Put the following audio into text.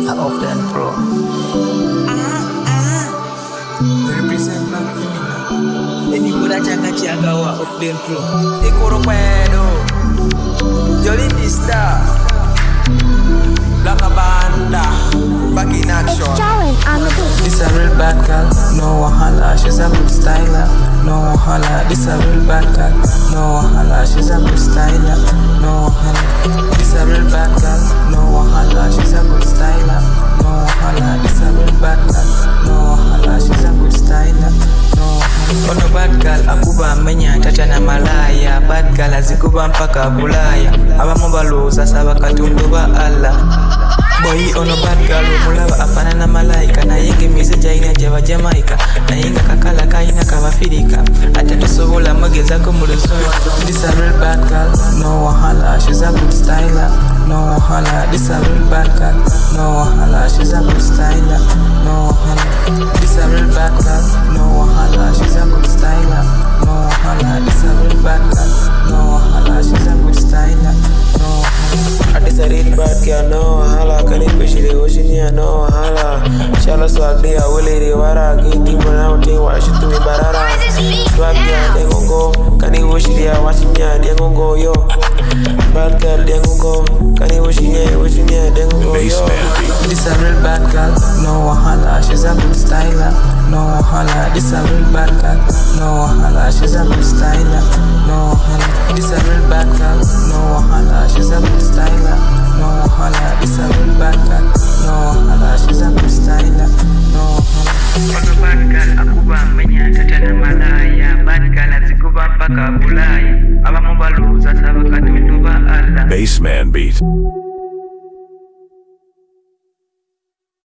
Often Pro. Represent back femina. Any good changa wa Often Pro. Ikoro pedo. Jolly the star. Black banda. Back in action. This a real bad girl, no wahala. She's a good styler, no wahala. This a real bad girl, no wahala. She's a good styler, no wahala. This a real bad girl, no wahala. She's a good styler, no wahala. This a real bad girl, no wahala. She's a good styler, no wahala. Ono bad girl akuba menya tata na malaya. Bad girl azikuba mpaka Bulaya. Abamu baluza saba katundu ba Allah. Boy ono bad girl mulaba afana na malaika na yenge message aina java Jamaica na yinga kakala kaina kabafirika ate tosobola mageza ko muleso. This a real bad girl, no wahala. She's a good styler, no wahala. This a real bad girl, no wahala. She's a good styler, no wahala. This a real bad girl, no wahala. She's a good styler, no wahala. This a real bad girl, no wahala. She's a good styler, no wahala. This a real bad girl, no wahala. Kani peshile oshinia, no wahala. Shala swag dia wele de wara. Giti mwana uti wa shitu mi barara. Swag dia dengongo. Kani oshilia washinia dengongo yo. Bad girl dengongo. Kani oshinia dengongo yo. This a real bad girl, no wahala. She's a good styler, no wahala. This a real bad girl, no wahala. She's a good styler, no wahala. This a real bad girl, no wahala. She's a good styler, no wahala. This a real bad girl, no wahala. She's a good styler, no wahala. Ono bad girl akuba menya tata na malaya. Bad girl azikuba mpaka Bulaya. Abamu baluza saba katundu ba Allah. Bassman beat.